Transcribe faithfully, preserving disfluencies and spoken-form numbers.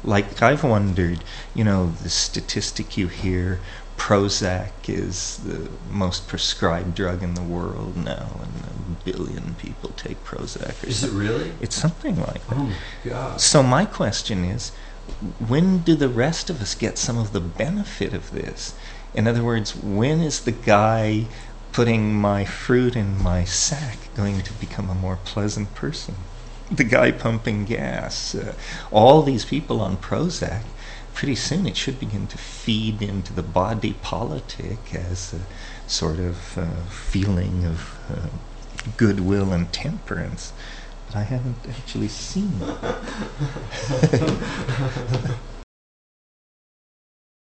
Like, I've wondered, you know, the statistic you hear, Prozac is the most prescribed drug in the world now, and a billion people take Prozac. Or Is it something. really? It's something like that. Oh my god. So my question is, when do the rest of us get some of the benefit of this? In other words, when is the guy putting my fruit in my sack going to become a more pleasant person? The guy pumping gas, uh, all these people on Prozac, pretty soon it should begin to feed into the body politic as a sort of uh, feeling of uh, goodwill and temperance. But I haven't actually seen it.